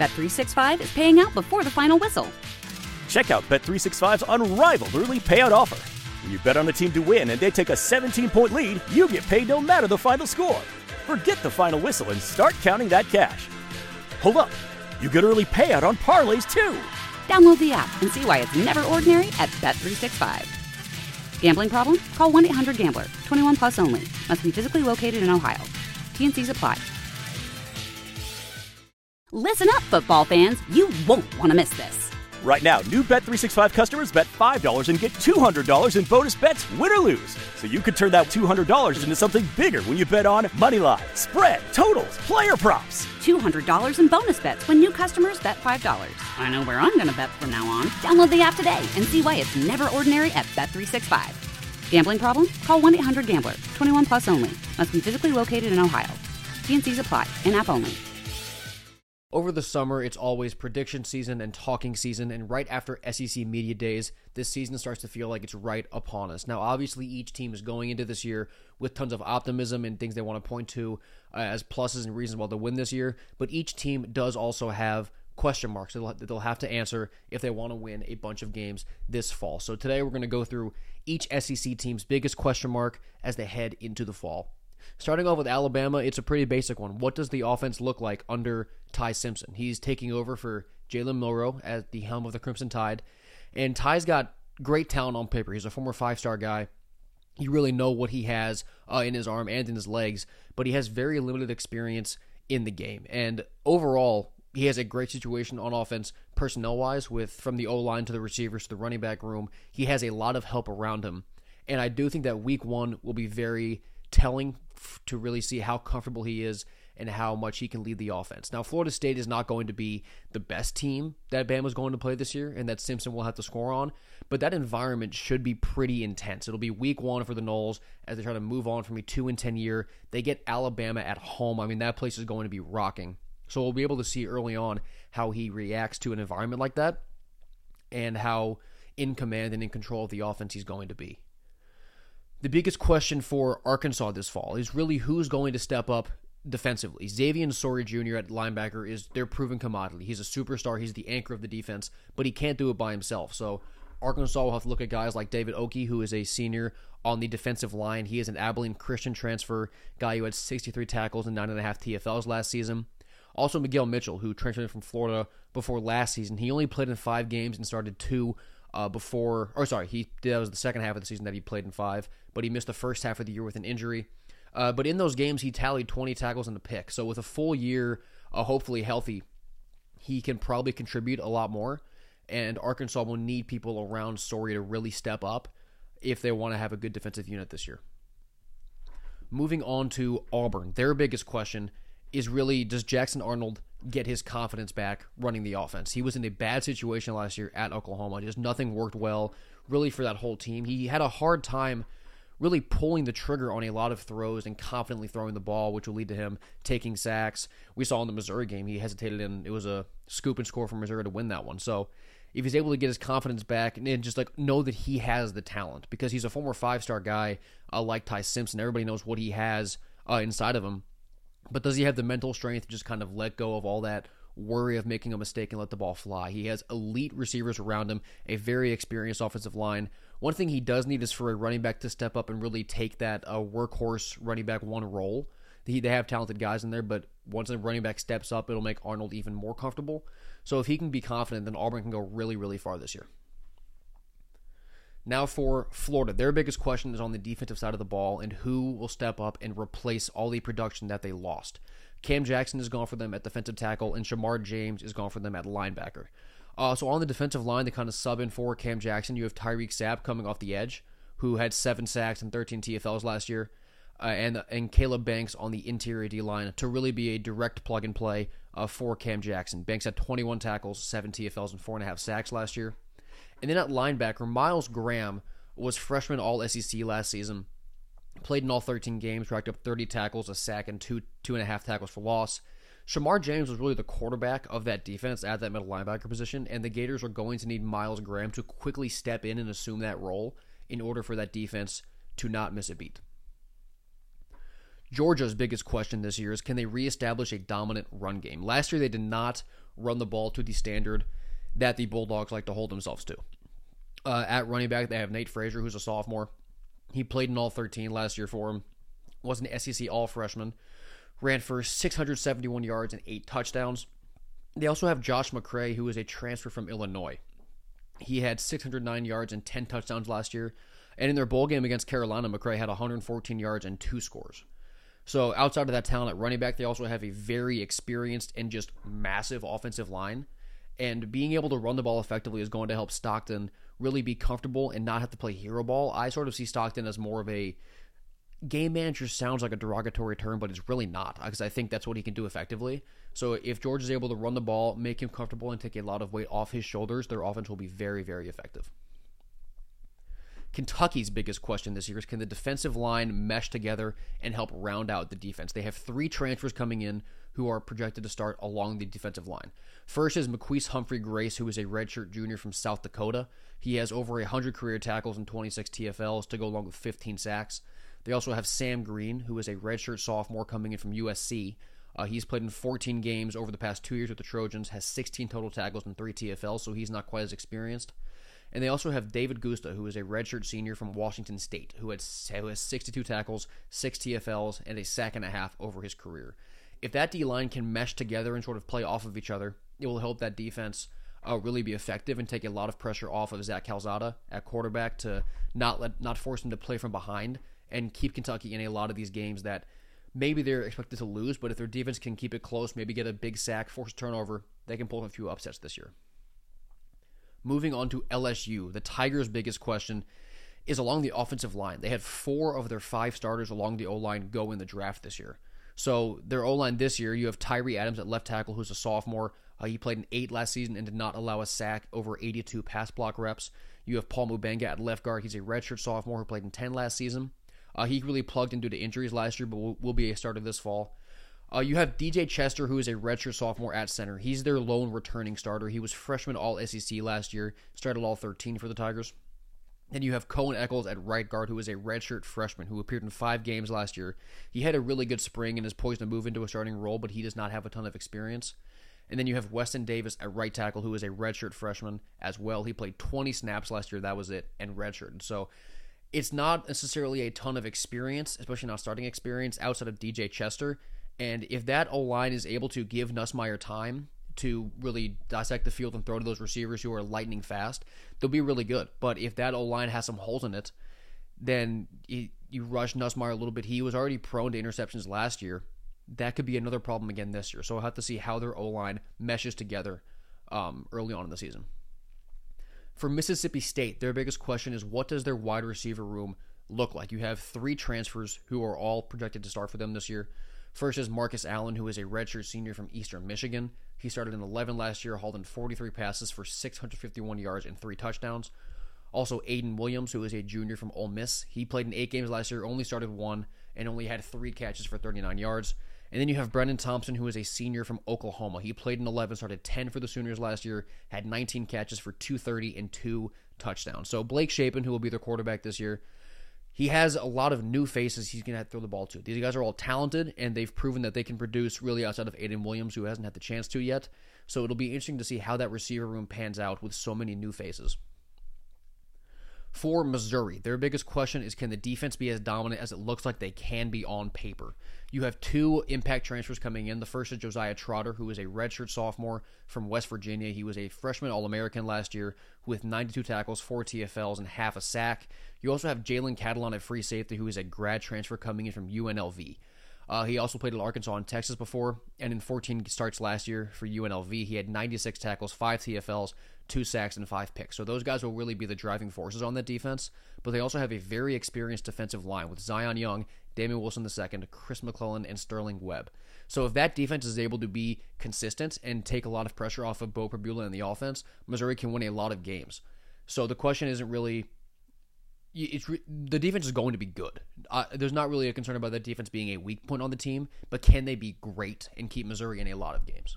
Bet365 is paying out before the final whistle. Check out Bet365's unrivaled early payout offer. When you bet on a team to win and they take a 17-point lead, you get paid no matter the final score. Forget the final whistle and start counting that cash. Hold up. You get early payout on parlays, too. Download the app and see why it's never ordinary at Bet365. Gambling problem? Call 1-800-GAMBLER. 21 plus only. Must be physically located in Ohio. T&Cs apply. Listen up, football fans. You won't want to miss this. Right now, new Bet365 customers bet $5 and get $200 in bonus bets, win or lose. So you could turn that $200 into something bigger when you bet on moneyline, spread, totals, player props. $200 in bonus bets when new customers bet $5. I know where I'm going to bet from now on. Download the app today and see why it's never ordinary at Bet365. Gambling problem? Call 1-800-GAMBLER. 21 plus only. Must be physically located in Ohio. T&Cs apply. In-app only. Over the summer, it's always prediction season and talking season, and right after SEC Media Days, this season starts to feel like it's right upon us. Now, obviously, each team is going into this year with tons of optimism and things they want to point to as pluses and reasons why they'll win this year, but each team does also have question marks that they'll have to answer if they want to win a bunch of games this fall. So today, we're going to go through each SEC team's biggest question mark as they head into the fall. Starting off with Alabama, it's a pretty basic one. What does the offense look like under Ty Simpson? He's taking over for Jalen Milroe at the helm of the Crimson Tide, and Ty's got great talent on paper. He's a former five-star guy. You really know what he has in his arm and in his legs, but he has very limited experience in the game. And overall, he has a great situation on offense personnel-wise, from the O-line to the receivers to the running back room. He has a lot of help around him, and I do think that week one will be very telling to really see how comfortable he is and how much he can lead the offense. Now, Florida State is not going to be the best team that Bama's going to play this year and that Simpson will have to score on, but that environment should be pretty intense. It'll be week one for the Noles as they try to move on from a 2-10 year. They get Alabama at home. I mean, that place is going to be rocking. So we'll be able to see early on how he reacts to an environment like that and how in command and in control of the offense he's going to be. The biggest question for Arkansas this fall is really who's going to step up defensively. Xavier Sori Jr. at linebacker is their proven commodity. He's a superstar. He's the anchor of the defense, but he can't do it by himself. So Arkansas will have to look at guys like David Oki, who is a senior on the defensive line. He is an Abilene Christian transfer guy who had 63 tackles and 9.5 TFLs last season. Also Miguel Mitchell, who transferred from Florida before last season. He only played in 5 games and started 2 that was the second half of the season that he played in 5, but he missed the first half of the year with an injury. But in those games, he tallied 20 tackles and a pick. So with a full year, hopefully healthy, he can probably contribute a lot more. And Arkansas will need people around Sori to really step up if they want to have a good defensive unit this year. Moving on to Auburn, their biggest question is really, does Jackson Arnold get his confidence back running the offense? He was in a bad situation last year at Oklahoma. Just nothing worked well really for that whole team. He had a hard time really pulling the trigger on a lot of throws and confidently throwing the ball, which will lead to him taking sacks. We saw in the Missouri game, he hesitated, and it was a scoop and score for Missouri to win that one. So if he's able to get his confidence back and just know that he has the talent, because he's a former 5-star guy like Ty Simpson, everybody knows what he has inside of him. But does he have the mental strength to just kind of let go of all that worry of making a mistake and let the ball fly? He has elite receivers around him, a very experienced offensive line. One thing he does need is for a running back to step up and really take that workhorse running back one role. They have talented guys in there, but once a running back steps up, it'll make Arnold even more comfortable. So if he can be confident, then Auburn can go really, really far this year. Now for Florida, their biggest question is on the defensive side of the ball and who will step up and replace all the production that they lost. Cam Jackson is gone for them at defensive tackle, and Shamar James is gone for them at linebacker. So on the defensive line, they kind of sub in for Cam Jackson. You have Tyreek Sapp coming off the edge, who had 7 sacks and 13 TFLs last year, and Caleb Banks on the interior D-line to really be a direct plug-and-play for Cam Jackson. Banks had 21 tackles, 7 TFLs, and 4.5 sacks last year. And then at linebacker, Miles Graham was freshman All-SEC last season, played in all 13 games, racked up 30 tackles, a sack, and 2.5 tackles for loss. Shamar James was really the quarterback of that defense at that middle linebacker position, and the Gators are going to need Miles Graham to quickly step in and assume that role in order for that defense to not miss a beat. Georgia's biggest question this year is, can they reestablish a dominant run game? Last year they did not run the ball to the standard that the Bulldogs like to hold themselves to. At running back, they have Nate Frazier, who's a sophomore. He played in all 13 last year for him. Was an SEC All-Freshman. Ran for 671 yards and 8 touchdowns. They also have Josh McCray, who is a transfer from Illinois. He had 609 yards and 10 touchdowns last year. And in their bowl game against Carolina, McCray had 114 yards and 2 scores. So outside of that talent at running back, they also have a very experienced and just massive offensive line. And being able to run the ball effectively is going to help Stockton really be comfortable and not have to play hero ball. I sort of see Stockton as more of a game manager. Sounds like a derogatory term, but it's really not, because I think that's what he can do effectively. So if Georgia is able to run the ball, make him comfortable, and take a lot of weight off his shoulders, their offense will be very, very effective. Kentucky's biggest question this year is, can the defensive line mesh together and help round out the defense? They have 3 transfers coming in who are projected to start along the defensive line. First is McQueese Humphrey Grace, who is a redshirt junior from South Dakota. He has over 100 career tackles and 26 TFLs to go along with 15 sacks. They also have Sam Green, who is a redshirt sophomore coming in from USC. He's played in 14 games over the past 2 years with the Trojans, has 16 total tackles and 3 TFLs, so he's not quite as experienced. And they also have David Gusta, who is a redshirt senior from Washington State, who has 62 tackles, 6 TFLs, and a sack and a half over his career. If that D-line can mesh together and sort of play off of each other, it will help that defense really be effective and take a lot of pressure off of Zach Calzada at quarterback to not force him to play from behind and keep Kentucky in a lot of these games that maybe they're expected to lose, but if their defense can keep it close, maybe get a big sack, force a turnover, they can pull a few upsets this year. Moving on to LSU, the Tigers' biggest question is along the offensive line. They had 4 of their 5 starters along the O-line go in the draft this year. So their O-line this year, you have Tyree Adams at left tackle, who's a sophomore. He played in 8 last season and did not allow a sack, over 82 pass block reps. You have Paul Mubenga at left guard. He's a redshirt sophomore who played in 10 last season. He really plugged in due to injuries last year, but will be a starter this fall. You have DJ Chester, who is a redshirt sophomore at center. He's their lone returning starter. He was freshman All-SEC last year, started all 13 for the Tigers. Then you have Cohen Eccles at right guard, who is a redshirt freshman who appeared in 5 games last year. He had a really good spring and is poised to move into a starting role, but he does not have a ton of experience. And then you have Weston Davis at right tackle, who is a redshirt freshman as well. He played 20 snaps last year, that was it, and redshirted. So it's not necessarily a ton of experience, especially not starting experience, outside of DJ Chester. And if that O-line is able to give Nussmeier time to really dissect the field and throw to those receivers who are lightning fast, they'll be really good. But if that O-line has some holes in it, then you rush Nussmeier a little bit. He was already prone to interceptions last year. That could be another problem again this year. So we'll have to see how their O-line meshes together early on in the season. For Mississippi State, their biggest question is, what does their wide receiver room look like? You have 3 transfers who are all projected to start for them this year. First is Marcus Allen, who is a redshirt senior from Eastern Michigan. He started in 11 last year, hauled in 43 passes for 651 yards and 3 touchdowns. Also, Aiden Williams, who is a junior from Ole Miss. He played in 8 games last year, only started 1, and only had 3 catches for 39 yards. And then you have Brendan Thompson, who is a senior from Oklahoma. He played in 11, started 10 for the Sooners last year, had 19 catches for 230 and 2 touchdowns. So Blake Shapen, who will be their quarterback this year, he has a lot of new faces he's going to have to throw the ball to. These guys are all talented, and they've proven that they can produce really outside of Aiden Williams, who hasn't had the chance to yet. So it'll be interesting to see how that receiver room pans out with so many new faces. For Missouri, their biggest question is, can the defense be as dominant as it looks like they can be on paper? You have 2 impact transfers coming in. The first is Josiah Trotter, who is a redshirt sophomore from West Virginia. He was a freshman All-American last year with 92 tackles, 4 TFLs, and half a sack. You also have Jalen Catalon at free safety, who is a grad transfer coming in from UNLV. He also played at Arkansas and Texas before, and in 14 starts last year for UNLV, he had 96 tackles, 5 TFLs, 2 sacks, and 5 picks. So those guys will really be the driving forces on that defense, but they also have a very experienced defensive line with Zion Young, Damian Wilson II, Chris McClellan, and Sterling Webb. So if that defense is able to be consistent and take a lot of pressure off of Bo Prabula in the offense, Missouri can win a lot of games. So the question isn't really... the defense is going to be good. There's not really a concern about that defense being a weak point on the team, but can they be great and keep Missouri in a lot of games?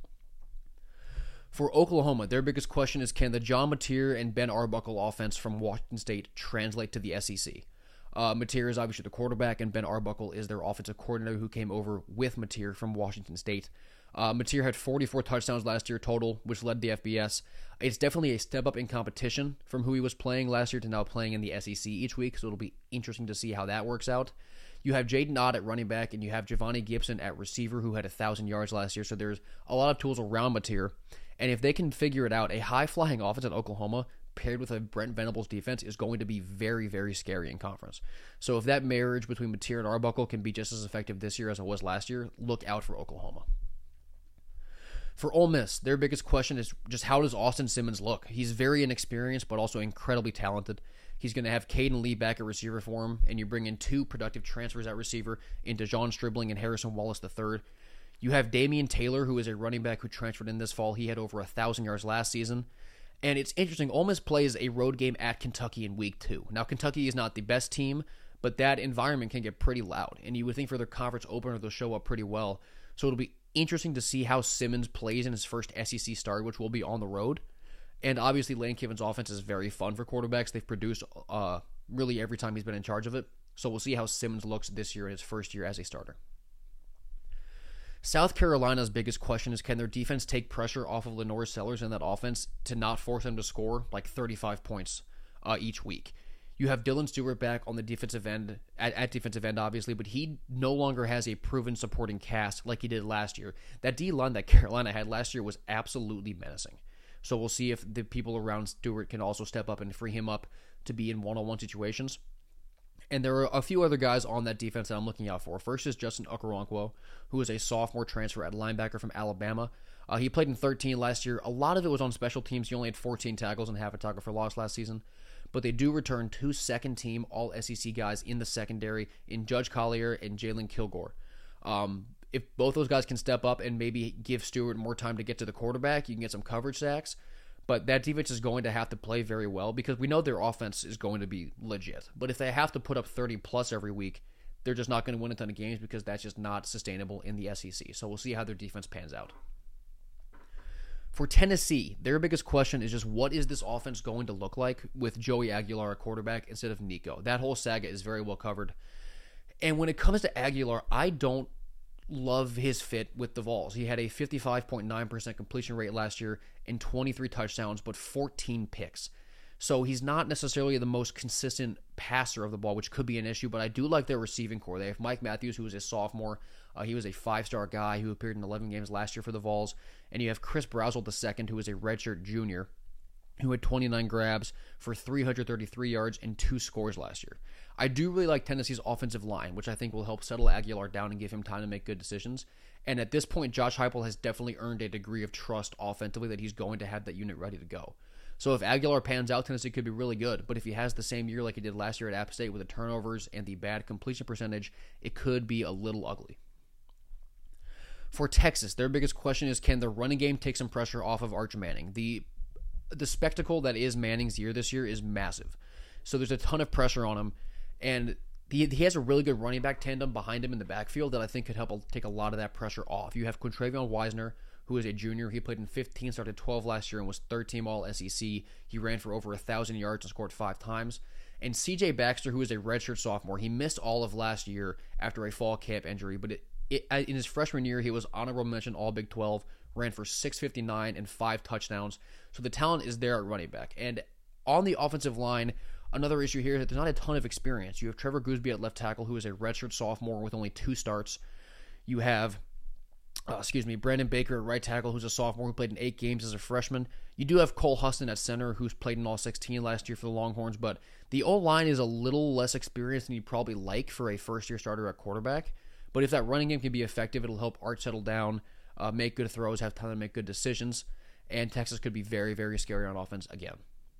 For Oklahoma, their biggest question is, can the John Mateer and Ben Arbuckle offense from Washington State translate to the SEC? Mateer is obviously the quarterback, and Ben Arbuckle is their offensive coordinator who came over with Mateer from Washington State. Mateer had 44 touchdowns last year total, which led the FBS. It's definitely a step up in competition from who he was playing last year to now playing in the SEC each week, so it'll be interesting to see how that works out. You have Jaden Ott at running back, and you have Giovanni Gibson at receiver, who had 1,000 yards last year, so there's a lot of tools around Mateer. And if they can figure it out, a high-flying offense at Oklahoma paired with a Brent Venables defense is going to be very, very scary in conference. So if that marriage between Mateer and Arbuckle can be just as effective this year as it was last year, look out for Oklahoma. For Ole Miss, their biggest question is just how does Austin Simmons look? He's very inexperienced, but also incredibly talented. He's going to have Caden Lee back at receiver for him, and you bring in 2 productive transfers at receiver into John Stribling and Harrison Wallace III. You have Damian Taylor, who is a running back who transferred in this fall. He had over 1,000 yards last season. And it's interesting, Ole Miss plays a road game at Kentucky in week 2. Now, Kentucky is not the best team, but that environment can get pretty loud. And you would think for their conference opener, they'll show up pretty well. So it'll be interesting to see how Simmons plays in his first SEC start, which will be on the road. And obviously, Lane Kiffin's offense is very fun for quarterbacks. They've produced really every time he's been in charge of it. So we'll see how Simmons looks this year in his first year as a starter. South Carolina's biggest question is, can their defense take pressure off of Lenore Sellers in that offense to not force them to score like 35 points each week? You have Dylan Stewart back on the defensive end, at defensive end, obviously, but he no longer has a proven supporting cast like he did last year. That D-line that Carolina had last year was absolutely menacing. So we'll see if the people around Stewart can also step up and free him up to be in one-on-one situations. And there are a few other guys on that defense that I'm looking out for. First is Justin Okoronkwo, who is a sophomore transfer at linebacker from Alabama. He played in 13 last year. A lot of it was on special teams. He only had 14 tackles and half a tackle for loss last season. But they do return 2 second-team All-SEC guys in the secondary in Judge Collier and Jalen Kilgore. If both those guys can step up and maybe give Stewart more time to get to the quarterback, you can get some coverage sacks. But that defense is going to have to play very well because we know their offense is going to be legit. But if they have to put up 30-plus every week, they're just not going to win a ton of games because that's just not sustainable in the SEC. So we'll see how their defense pans out. For Tennessee, their biggest question is just what is this offense going to look like with Joey Aguilar at quarterback instead of Nico? That whole saga is very well covered. And when it comes to Aguilar, I don't love his fit with the Vols. He had a 55.9% completion rate last year and 23 touchdowns, but 14 picks. So he's not necessarily the most consistent passer of the ball, which could be an issue, but I do like their receiving core. They have Mike Matthews, who is a sophomore. He was a 5-star guy who appeared in 11 games last year for the Vols. And you have Chris Brausel II, who is a redshirt junior, who had 29 grabs for 333 yards and 2 scores last year. I do really like Tennessee's offensive line, which I think will help settle Aguilar down and give him time to make good decisions. And at this point, Josh Heupel has definitely earned a degree of trust offensively that he's going to have that unit ready to go. So if Aguilar pans out, Tennessee could be really good. But if he has the same year like he did last year at App State with the turnovers and the bad completion percentage, it could be a little ugly. For Texas, their biggest question is, can the running game take some pressure off of Arch Manning? The spectacle that is Manning's year this year is massive. So there's a ton of pressure on him. And he has a really good running back tandem behind him in the backfield that I think could help take a lot of that pressure off. You have Quintravion Wisner, who is a junior. He played in 15, started 12 last year, and was third-team All-SEC. He ran for over 1,000 yards and scored 5 times. And C.J. Baxter, who is a redshirt sophomore, he missed all of last year after a fall camp injury. But in his freshman year, he was honorable mention All-Big 12, ran for 659 and 5 touchdowns. So the talent is there at running back. And on the offensive line, another issue here is that there's not a ton of experience. You have Trevor Gooseby at left tackle, who is a redshirt sophomore with only 2 starts. You have Brandon Baker at right tackle, who's a sophomore who played in 8 games as a freshman. You do have Cole Huston at center, who's played in all 16 last year for the Longhorns, but the O-line is a little less experienced than you'd probably like for a first-year starter at quarterback. But if that running game can be effective, it'll help Art settle down, make good throws, have time to make good decisions, and Texas could be very, very scary on offense again.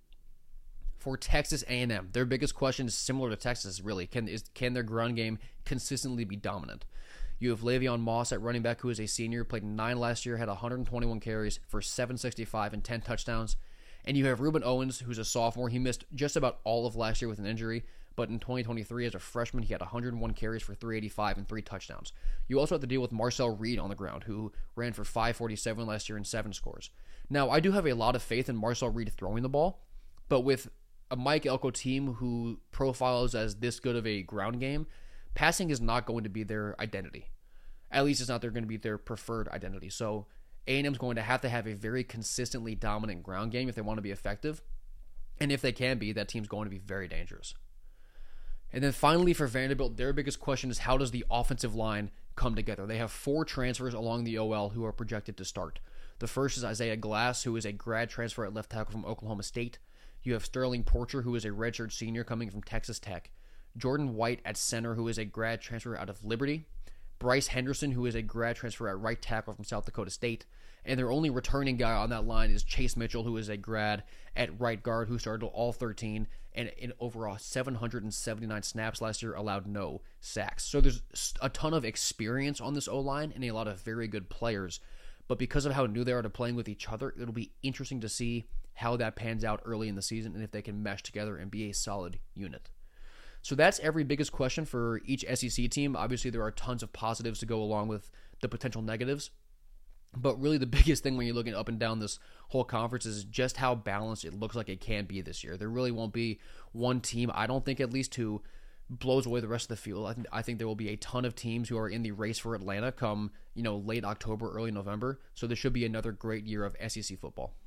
For Texas A&M, their biggest question is similar to Texas, really. Can their ground game consistently be dominant? You have Le'Veon Moss at running back, who is a senior, played in 9 last year, had 121 carries for 765 and 10 touchdowns. And you have Reuben Owens, who's a sophomore. He missed just about all of last year with an injury, but in 2023 as a freshman, he had 101 carries for 385 and 3 touchdowns. You also have to deal with Marcel Reed on the ground, who ran for 547 last year and 7 scores. Now, I do have a lot of faith in Marcel Reed throwing the ball, but with a Mike Elko team who profiles as this good of a ground game, passing is not going to be their identity. At least it's not going to be their preferred identity. So A&M's going to have a very consistently dominant ground game if they want to be effective. And if they can be, that team's going to be very dangerous. And then finally for Vanderbilt, their biggest question is how does the offensive line come together? They have 4 transfers along the OL who are projected to start. The first is Isaiah Glass, who is a grad transfer at left tackle from Oklahoma State. You have Sterling Porcher, who is a redshirt senior coming from Texas Tech. Jordan White at center, who is a grad transfer out of Liberty. Bryce Henderson, who is a grad transfer at right tackle from South Dakota State. And their only returning guy on that line is Chase Mitchell, who is a grad at right guard who started all 13 and in over 779 snaps last year allowed no sacks. So there's a ton of experience on this O-line and a lot of very good players. But because of how new they are to playing with each other, it'll be interesting to see how that pans out early in the season and if they can mesh together and be a solid unit. So that's every biggest question for each SEC team. Obviously, there are tons of positives to go along with the potential negatives. But really the biggest thing when you're looking up and down this whole conference is just how balanced it looks like it can be this year. There really won't be one team, I don't think at least, who blows away the rest of the field. I think there will be a ton of teams who are in the race for Atlanta come, late October, early November. So this should be another great year of SEC football.